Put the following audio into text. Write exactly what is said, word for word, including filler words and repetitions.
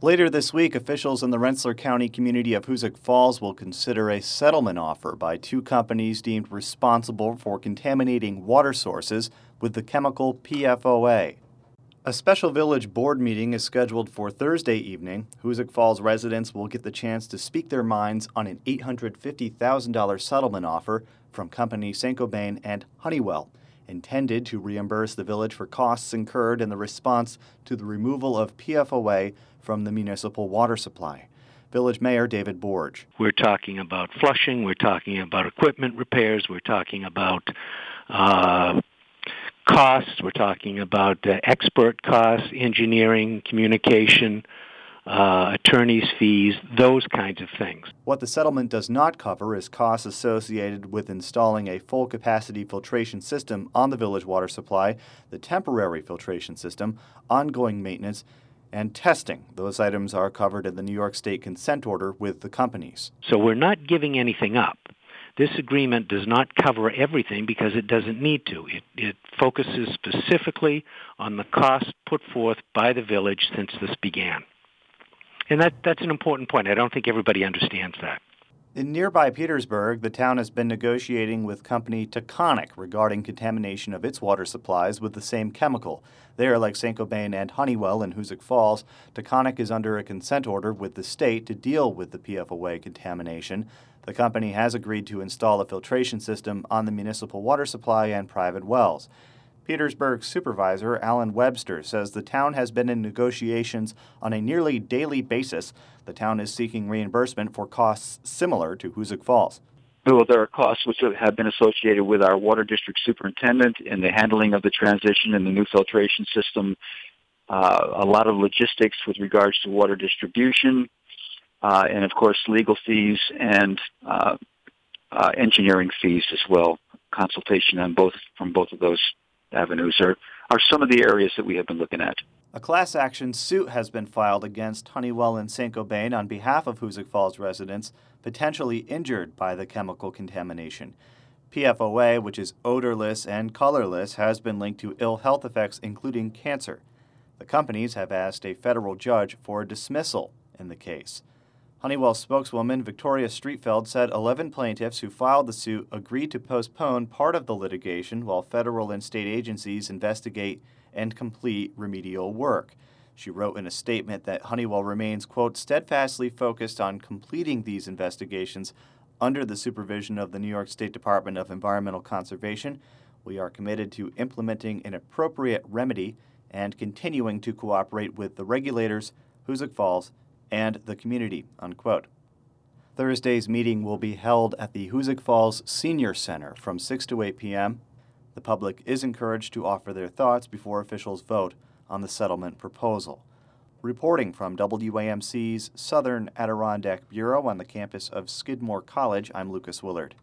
Later this week, officials in the Rensselaer County community of Hoosick Falls will consider a settlement offer by two companies deemed responsible for contaminating water sources with the chemical P F O A. A special village board meeting is scheduled for Thursday evening. Hoosick Falls residents will get the chance to speak their minds on an eight hundred fifty thousand dollars settlement offer from company Saint-Gobain and Honeywell, intended to reimburse the village for costs incurred in the response to the removal of P F O A from the municipal water supply. Village Mayor David Borge. We're talking about flushing, we're talking about equipment repairs, we're talking about uh, costs, we're talking about uh, expert costs, engineering, communication, uh, attorney's fees, those kinds of things. What the settlement does not cover is costs associated with installing a full-capacity filtration system on the village water supply, the temporary filtration system, ongoing maintenance, and testing. Those items are covered in the New York State consent order with the companies. So we're not giving anything up. This agreement does not cover everything because it doesn't need to. It, it focuses specifically on the costs put forth by the village since this began. And that, that's an important point. I don't think everybody understands that. In nearby Petersburg, the town has been negotiating with company Taconic regarding contamination of its water supplies with the same chemical. There, like Saint-Gobain and Honeywell in Hoosick Falls, Taconic is under a consent order with the state to deal with the P F O A contamination. The company has agreed to install a filtration system on the municipal water supply and private wells. Petersburg Supervisor Alan Webster says the town has been in negotiations on a nearly daily basis. The town is seeking reimbursement for costs similar to Hoosick Falls. Well, there are costs which have been associated with our water district superintendent in the handling of the transition and the new filtration system, uh, a lot of logistics with regards to water distribution, uh, and, of course, legal fees and uh, uh, engineering fees as well. Consultation on both from both of those avenues are, are some of the areas that we have been looking at. A class action suit has been filed against Honeywell and Saint-Gobain on behalf of Hoosick Falls residents potentially injured by the chemical contamination. P F O A, which is odorless and colorless, has been linked to ill health effects, including cancer. The companies have asked a federal judge for a dismissal in the case. Honeywell spokeswoman Victoria Streetfeld said eleven plaintiffs who filed the suit agreed to postpone part of the litigation while federal and state agencies investigate and complete remedial work. She wrote in a statement that Honeywell remains, quote, steadfastly focused on completing these investigations under the supervision of the New York State Department of Environmental Conservation. We are committed to implementing an appropriate remedy and continuing to cooperate with the regulators, Hoosick Falls, and the community, unquote. Thursday's meeting will be held at the Hoosick Falls Senior Center from six to eight p.m. The public is encouraged to offer their thoughts before officials vote on the settlement proposal. Reporting from W A M C's Southern Adirondack Bureau on the campus of Skidmore College, I'm Lucas Willard.